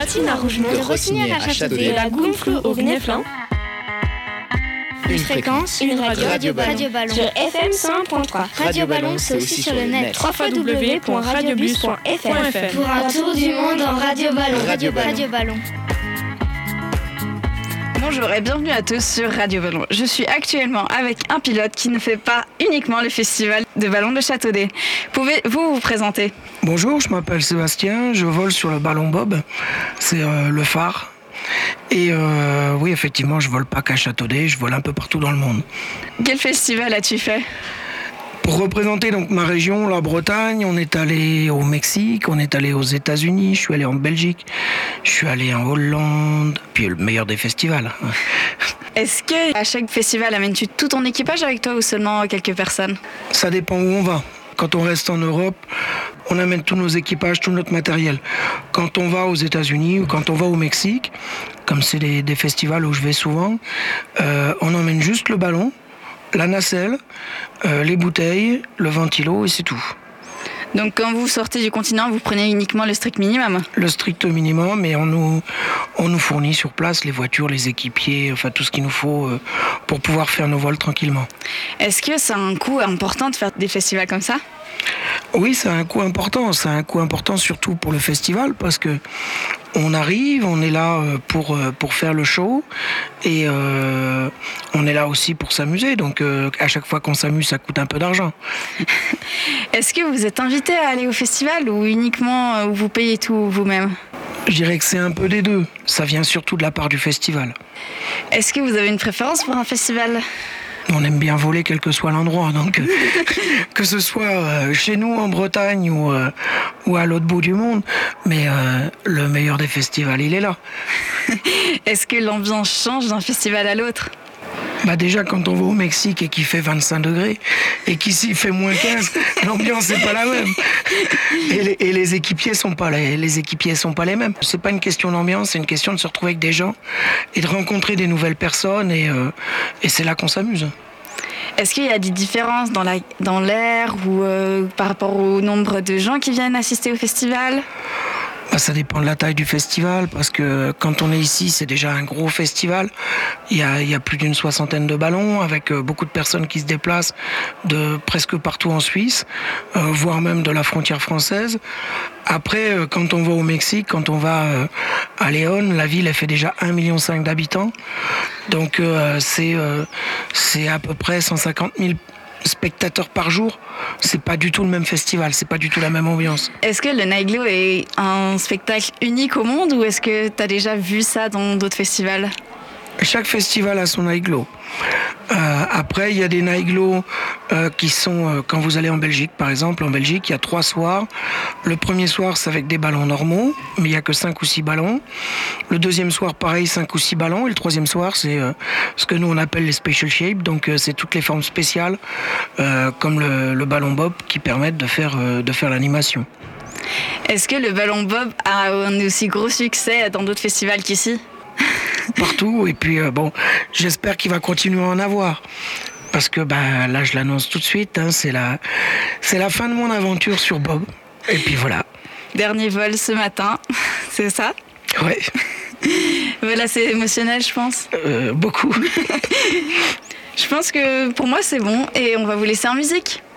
Tina Rougemont, de Rossignol à Châteaudet, de la Gonfle au Gneflin. Une fréquence, une radio ballon. Sur FM 101.3. Radio Ballon, c'est aussi sur le net. www.radiobus.fr. Pour un tour du monde en Radio Ballon. Radio Ballon. Bonjour et bienvenue à tous sur Radio Ballon. Je suis actuellement avec un pilote qui ne fait pas uniquement le festival de ballon de Châteaudet. Pouvez-vous vous présenter ? Bonjour, je m'appelle Sébastien, je vole sur le ballon Bob, c'est le phare. Et oui, effectivement, je vole pas qu'à Châteaudet, je vole un peu partout dans le monde. Quel festival as-tu fait ? Pour représenter donc ma région, la Bretagne, on est allé au Mexique, on est allé aux États-Unis, je suis allé en Belgique, je suis allé en Hollande, puis le meilleur des festivals. Est-ce que à chaque festival, amènes-tu tout ton équipage avec toi ou seulement quelques personnes ? Ça dépend où on va. Quand on reste en Europe, on amène tous nos équipages, tout notre matériel. Quand on va aux États-Unis ou quand on va au Mexique, comme c'est des festivals où je vais souvent, on emmène juste le ballon, la nacelle, les bouteilles, le ventilo et c'est tout. Donc quand vous sortez du continent, vous prenez uniquement le strict minimum ? Le strict minimum, mais on nous fournit sur place les voitures, les équipiers, enfin tout ce qu'il nous faut pour pouvoir faire nos vols tranquillement. Est-ce que c'est un coût important de faire des festivals comme ça ? Oui, c'est un coût important. C'est un coût important surtout pour le festival parce que on arrive, on est là pour faire le show et on est là aussi pour s'amuser. Donc à chaque fois qu'on s'amuse, ça coûte un peu d'argent. Est-ce que vous êtes invité à aller au festival ou uniquement vous payez tout vous-même ? Je dirais que c'est un peu des deux. Ça vient surtout de la part du festival. Est-ce que vous avez une préférence pour un festival ? On aime bien voler quel que soit l'endroit, donc que ce soit chez nous en Bretagne ou à l'autre bout du monde, mais le meilleur des festivals, il est là. Est-ce que l'ambiance change d'un festival à l'autre ? Bah déjà quand on va au Mexique et qu'il fait 25 degrés et qu'ici il fait moins 15, l'ambiance n'est pas la même. Et les équipiers sont pas les mêmes. C'est pas une question d'ambiance, c'est une question de se retrouver avec des gens et de rencontrer des nouvelles personnes et c'est là qu'on s'amuse. Est-ce qu'il y a des différences dans l'air ou par rapport au nombre de gens qui viennent assister au festival ? Ça dépend de la taille du festival, parce que quand on est ici, c'est déjà un gros festival. Il y a plus d'une 60aine de ballons, avec beaucoup de personnes qui se déplacent de presque partout en Suisse, voire même de la frontière française. Après, quand on va au Mexique, quand on va à Léon, la ville, elle fait déjà 1,5 million d'habitants. Donc c'est à peu près 150 000 spectateurs par jour. C'est pas du tout le même festival, c'est pas du tout la même ambiance. Est-ce que le Nightglow est un spectacle unique au monde ou est-ce que tu as déjà vu ça dans d'autres festivals ? Chaque festival a son Nightglow. Après, il y a des Nightglow qui sont, quand vous allez en Belgique, par exemple, en Belgique, il y a 3 soirs. Le premier soir, c'est avec des ballons normaux, mais il n'y a que 5 ou 6 ballons. Le deuxième soir, pareil, 5 ou 6 ballons. Et le troisième soir, c'est ce que nous, on appelle les special shapes. Donc, c'est toutes les formes spéciales, comme le ballon Bob, qui permettent de faire l'animation. Est-ce que le ballon Bob a un aussi gros succès dans d'autres festivals qu'ici ? Partout, et puis j'espère qu'il va continuer à en avoir. Parce que là, je l'annonce tout de suite, c'est la fin de mon aventure sur Bob. Et puis voilà. Dernier vol ce matin, c'est ça ? Ouais. Voilà, c'est émotionnel, je pense. Beaucoup. Je pense que pour moi, c'est bon, et on va vous laisser en musique.